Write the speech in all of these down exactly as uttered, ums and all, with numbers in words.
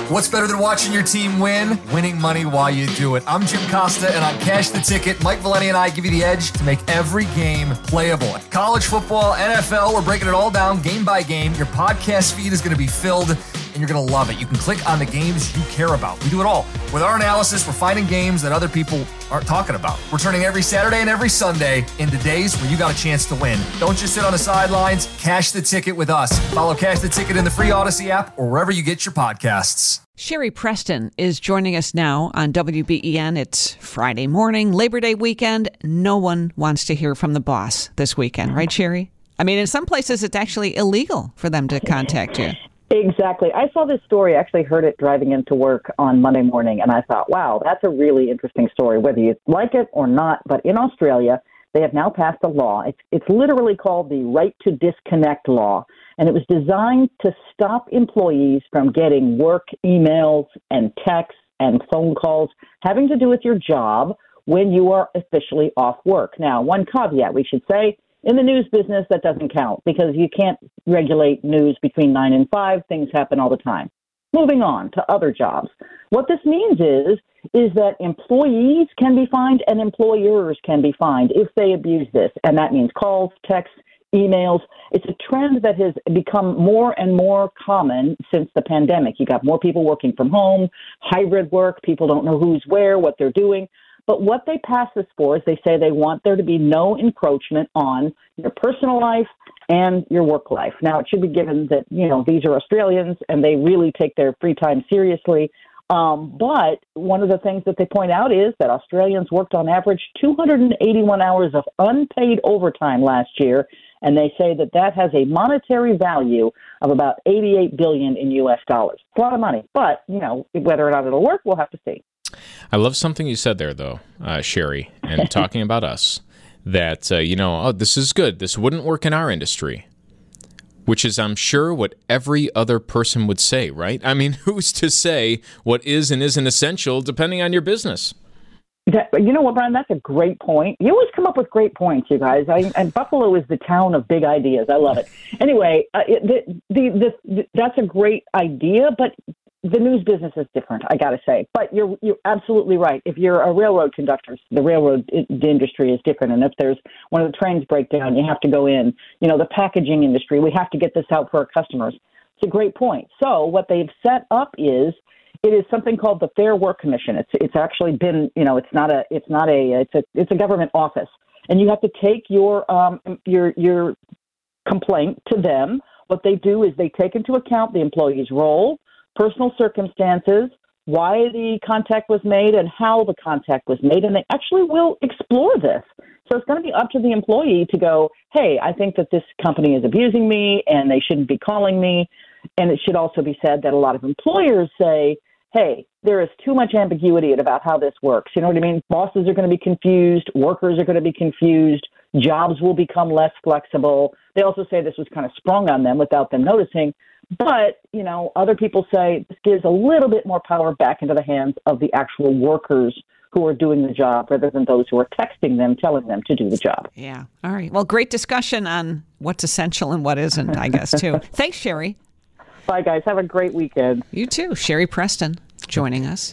What's better than watching your team win? Winning money while you do it. I'm Jim Costa, and on Cash the Ticket, Mike Valeni and I give you the edge to make every game playable. College football, N F L, we're breaking it all down game by game. Your podcast feed is going to be filled, and you're going to love it. You can click on the games you care about. We do it all. With our analysis, we're finding games that other people aren't talking about. We're turning every Saturday and every Sunday into days where you got a chance to win. Don't just sit on the sidelines. Cash the Ticket with us. Follow Cash the Ticket in the free Odyssey app or wherever you get your podcasts. Sherry Preston is joining us now on W B E N. It's Friday morning, Labor Day weekend. No one wants to hear from the boss this weekend, right, Sherry? I mean, in some places, it's actually illegal for them to contact you. Exactly. I saw this story, actually heard it driving into work on Monday morning, and I thought, wow, that's a really interesting story, whether you like it or not. But in Australia, they have now passed a law. It's, it's literally called the Right to Disconnect Law, and it was designed to stop employees from getting work emails and texts and phone calls having to do with your job when you are officially off work. Now, one caveat we should say, in the news business, that doesn't count because you can't regulate news between nine and five. Things happen all the time. Moving on to other jobs. What this means is, is that employees can be fined and employers can be fined if they abuse this. And that means calls, texts, emails. It's a trend that has become more and more common since the pandemic. You got more people working from home, hybrid work. People don't know who's where, what they're doing. But what they pass this for is they say they want there to be no encroachment on your personal life and your work life. Now, it should be given that, you know, these are Australians and they really take their free time seriously. Um, but one of the things that they point out is that Australians worked on average two hundred eighty-one hours of unpaid overtime last year. And they say that that has a monetary value of about eighty-eight billion dollars in U S dollars. It's a lot of money. But, you know, whether or not it'll work, we'll have to see. I love something you said there, though, uh, Sherry, and talking about us, that, uh, you know, oh, this is good. This wouldn't work in our industry, which is, I'm sure, what every other person would say, right? I mean, who's to say what is and isn't essential depending on your business? That, you know what, Brian, that's a great point. You always come up with great points, you guys. I, and Buffalo is the town of big ideas. I love it. Anyway, uh, it, the, the, the, the, that's a great idea, but the news business is different, I got to say. But you're you're absolutely right. If you're a railroad conductor, the railroad the industry is different. And if there's one of the trains break down, you have to go in. You know, the packaging industry, we have to get this out for our customers. It's a great point. So what they've set up is it is something called the Fair Work Commission. It's it's actually been, you know, it's not a it's not a it's a it's a government office, and you have to take your um your your complaint to them. What they do is they take into account the employee's role, personal circumstances, why the contact was made, and how the contact was made, and they actually will explore this. So it's going to be up to the employee to go, hey, I think that this company is abusing me, and they shouldn't be calling me. And it should also be said that a lot of employers say, hey, there is too much ambiguity about how this works. You know what I mean? Bosses are going to be confused. Workers are going to be confused. Jobs will become less flexible. They also say this was kind of sprung on them without them noticing. But, you know, other people say this gives a little bit more power back into the hands of the actual workers who are doing the job rather than those who are texting them, telling them to do the job. Yeah. All right. Well, great discussion on what's essential and what isn't, I guess, too. Thanks, Sherry. Bye, guys. Have a great weekend. You too. Sherry Preston joining us.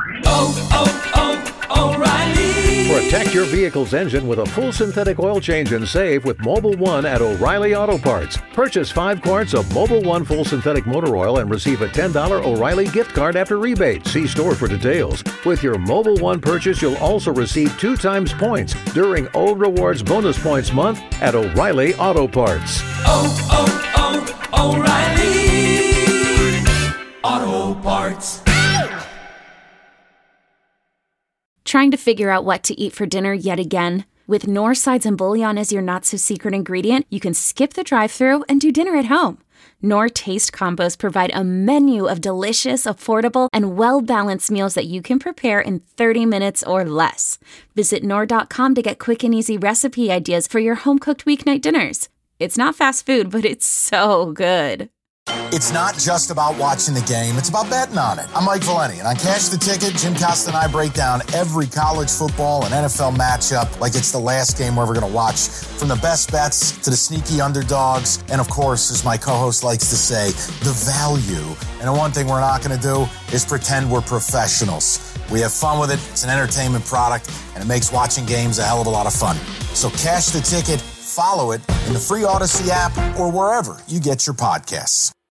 Oh, oh, oh, O'Reilly. Protect your vehicle's engine with a full synthetic oil change and save with Mobil one at O'Reilly Auto Parts. Purchase five quarts of Mobil one full synthetic motor oil and receive a ten dollars O'Reilly gift card after rebate. See store for details. With your Mobil one purchase, you'll also receive two times points during O Rewards Bonus Points Month at O'Reilly Auto Parts. Oh, oh, oh, O'Reilly Auto Parts. Trying to figure out what to eat for dinner yet again? With Knorr Sides and Bouillon as your not-so-secret ingredient, you can skip the drive-thru and do dinner at home. Knorr Taste Combos provide a menu of delicious, affordable, and well-balanced meals that you can prepare in thirty minutes or less. Visit Knorr dot com to get quick and easy recipe ideas for your home-cooked weeknight dinners. It's not fast food, but it's so good. It's not just about watching the game, it's about betting on it. I'm Mike Valeni, and on Cash the Ticket, Jim Costa and I break down every college football and N F L matchup like it's the last game we're ever going to watch, from the best bets to the sneaky underdogs, and of course, as my co-host likes to say, the value. And the one thing we're not going to do is pretend we're professionals. We have fun with it, it's an entertainment product, and it makes watching games a hell of a lot of fun. So Cash the Ticket, follow it in the free Odyssey app or wherever you get your podcasts.